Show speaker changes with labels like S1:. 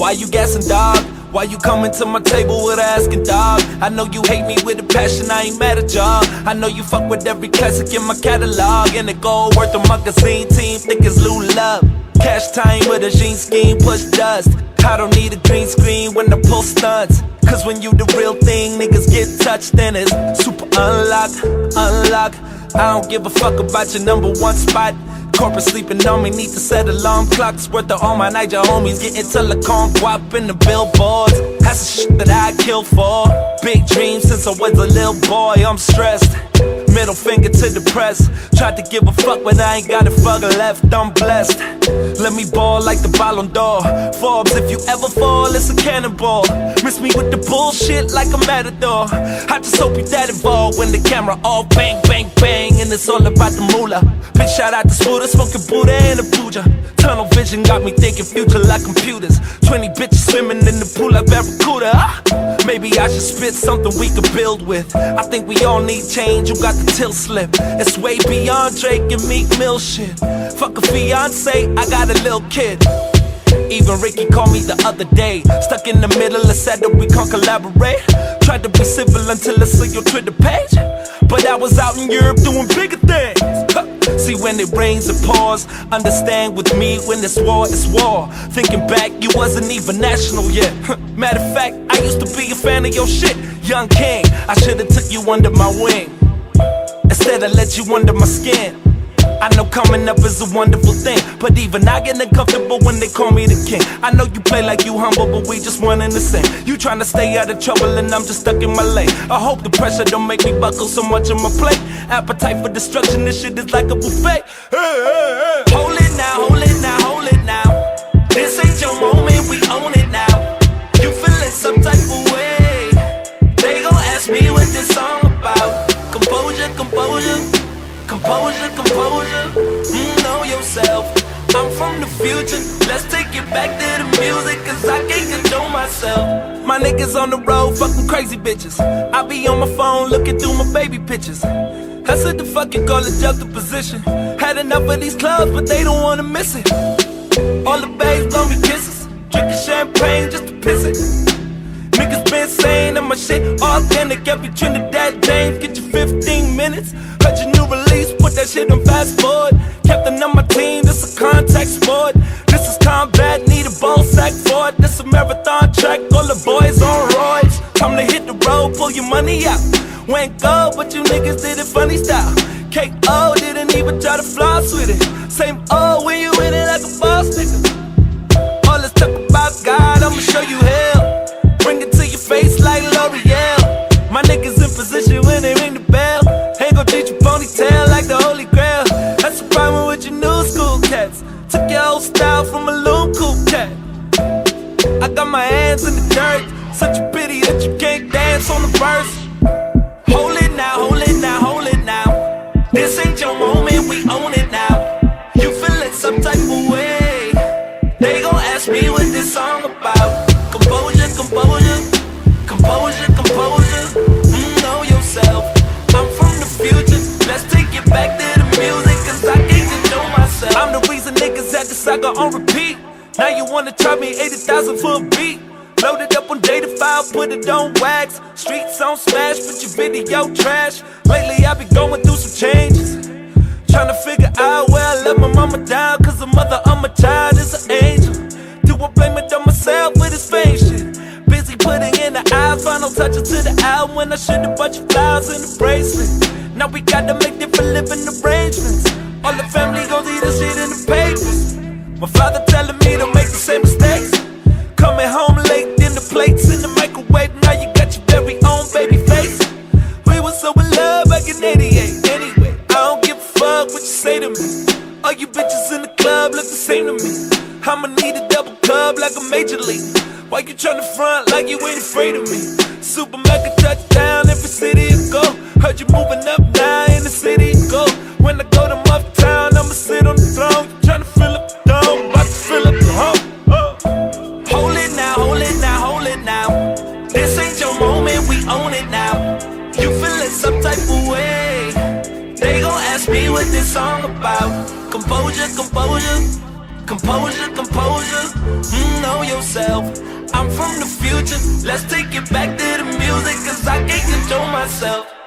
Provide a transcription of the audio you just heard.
S1: Why you gassing, dog? Why you coming to my table with asking, dog? I know you hate me with a passion, I ain't mad at y'all. I know you fuck with every classic in my catalog, and it gold worth a magazine, team think it's Lou Love. Cash time with a jean scheme, push dust. I don't need a green screen when I pull stunts. Cause when you the real thing, niggas get touched, then it's super unlock, unlock. I don't give a fuck about your number one spot. Corporate sleeping on me, need to set alarm clocks. Worth of all my Niger homies, getting telecom guap in the billboards. That's the shit that I kill for. Big dreams since I was a little boy, I'm stressed. Middle finger to the press. Tried to give a fuck, but I ain't got a fuck left, I'm blessed. Let me ball like the Ballon d'Or. Forbes, if you ever fall, it's a cannonball. Miss me with the bullshit like a matador. I just hope you that involved when the camera all bang, bang, bang, and it's all about the moolah. Big shout out to Scooter, smoking Buddha and a Puja. Tunnel vision got me thinking future like computers. 20 bitches swimming in the pool like Barracuda. Maybe I should spit something we could build with. I think we all need change, you got the tilt slip. It's way beyond Drake and Meek Mill shit. Fuck a fiance, I got a little kid. Even Ricky called me the other day. Stuck in the middle and said that we can't collaborate. Tried to be civil until I saw your Twitter page, but I was out in Europe doing bigger things. See, when it rains it pours. Understand with me, when it's war, it's war. Thinking back, you wasn't even national yet. Matter of fact, I used to be a fan of your shit. Young king, I should've took you under my wing. Instead I let you under my skin. I know coming up is a wonderful thing, but even I get uncomfortable when they call me the king. I know you play like you humble, but we just one in the same. You tryna stay out of trouble and I'm just stuck in my lane. I hope the pressure don't make me buckle so much on my plate. Appetite for destruction, this shit is like a buffet. Hold it now, hold it now, hold it now. This ain't your moment, we own it now. You feeling some type of way. They gon' ask me what this song about. Composure, composure. Composure, composure, know yourself. I'm from the future, let's take it back to the music, cause I can't control myself. My niggas on the road, fucking crazy bitches. I be on my phone looking through my baby pictures. I said the fucking call it juxtaposition. Had enough of these clubs, but they don't wanna miss it. All the babes blow me kisses, drinking champagne just to piss it. Niggas been saying that my shit authentic. Every Trinidad James, get you 15 minutes. Heard your new release, put that shit on fast forward. Captain on my team, this a contact sport. This is combat, need a bone sack for it. This a marathon track, all the boys on roids. Time to hit the road, pull your money out. Went gold, but you niggas did it funny style. K.O. didn't even try to floss with it. Same old when you in it like a boss nigga. All this talk about God, I'ma show you hell. Bring it to your face like L'Oreal. My niggas in position when they ring the bell. Ain't gon' treat your ponytail like the Holy Grail. That's the problem with your new school cats. Took your old style from a loon cool cat. I got my hands in the dirt. Such a pity that you can't dance on the verse. Hold it now, hold it now, hold it now. This ain't your moment, we own it now. You feeling some type of way. They gon' ask me what this song about. Composure, composure, composure, composure, know yourself. I'm from the future, let's take it back to the music, cause I can't control myself. I'm the reason niggas had the saga on repeat. Now you wanna charge me 80,000 for a beat. Loaded up on data file, put it on wax. Streets on smash, but your video trash. Lately I be going through some changes, tryna figure out where I let my mama down, cause the mother of my child is an angel. Do I blame it on myself with this fame shit? Busy putting in the eyes, final touches to the album when I should've bought you flowers in the bracelet. Now we gotta make different living arrangements. All the family gon' see this shit in the papers. My father telling me to make the same mistakes. Coming home late, then the plates in the microwave. Now you got your very own baby face. We was so in love back in 88. Anyway, I don't give a fuck what you say to me. All you bitches in the club look the same to me. I'ma need a double club like a major league. Why you tryna front like you ain't afraid of me? Super mega touchdown, every city you go. Heard you moving up now in the city you go. When I go to Uptown, I'ma sit on the throne. You tryna fill up the dome, about to fill up the home. Hold it now, hold it now, hold it now. This ain't your moment, we own it now. You feeling some type of way. They gon' ask me what this song about. Composure, composure, Composure, composure, know yourself. I'm from the future, let's take it back to the music, cause I can't control myself.